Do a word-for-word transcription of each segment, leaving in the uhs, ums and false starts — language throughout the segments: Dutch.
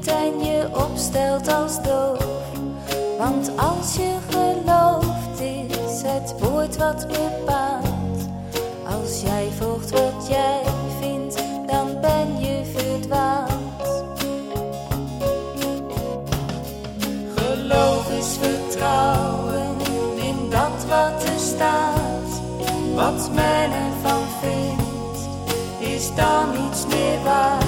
neemt en je opstelt als doof. Want als je gelooft is het woord wat bepaalt. Als jij volgt wat jij vindt, dan ben je verdwaald. Geloof is vertrouwen in dat wat er staat. Wat men ervan vindt, is dan niets meer waard.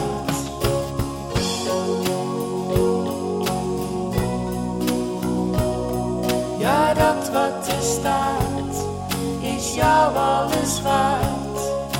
Ja, dat wat er staat, is jou alles waard.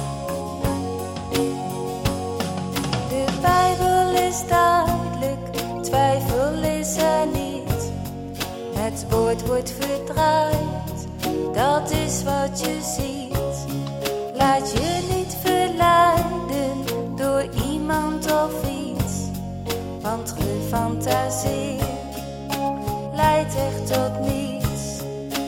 De Bijbel is duidelijk, twijfel is er niet. Het woord wordt verdraaid, dat is wat je ziet. Laat je niet verleiden door iemand of iets, want gefantaseerd leidt echt tot niets.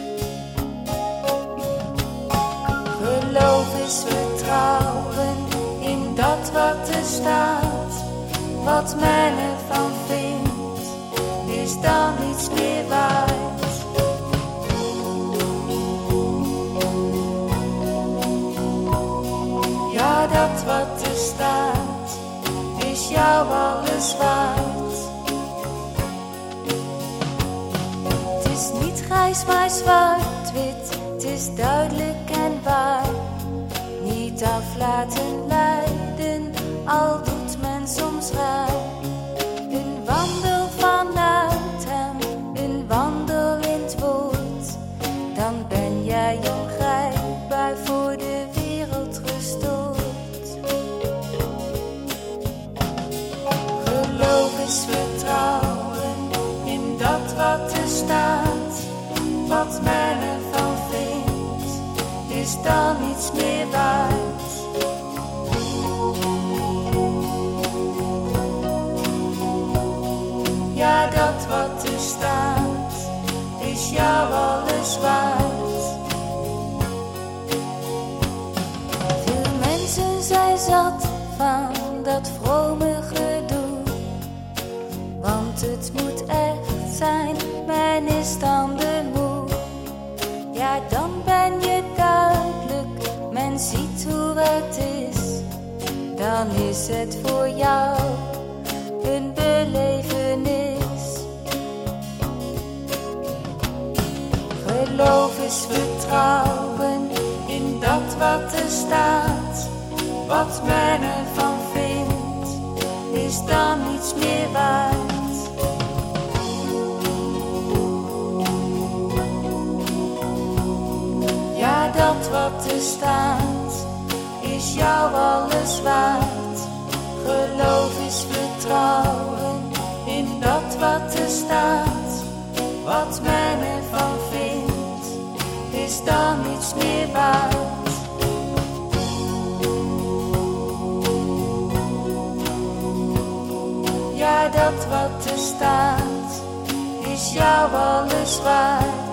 Geloof is vertrouwen in dat wat er staat. Wat men ervan vindt, is dan niets meer waard. Ja, dat wat er staat, is jou alles waard. Het is niet grijs maar zwart-wit, het is duidelijk en waar. Niet af laten leiden, al doet men soms raar. Een wandel vanuit hem, een wandel in het woord. Dan ben jij ongrijpbaar voor de wereld gestoord. Geloof is vertrouwen in dat wat er staat. Wat men ervan vindt, is dan niets meer waard. Ja, dat wat er staat, is jou alles waard. Veel mensen zijn zat van dat vrome gedoe, want het moet echt zijn, men is dan de moe. Ja, dan ben je duidelijk, men ziet hoe het is. Dan is het voor jou een belevenis. Geloof is vertrouwen in dat wat er staat. Wat men ervan vindt, is dan niets meer waard. Ja, dat wat er staat, is jou alles waard. Geloof is vertrouwen in dat wat er staat. Wat men ervan vindt, is dan niets meer waard. Ja, dat wat er staat, is jou alles waard.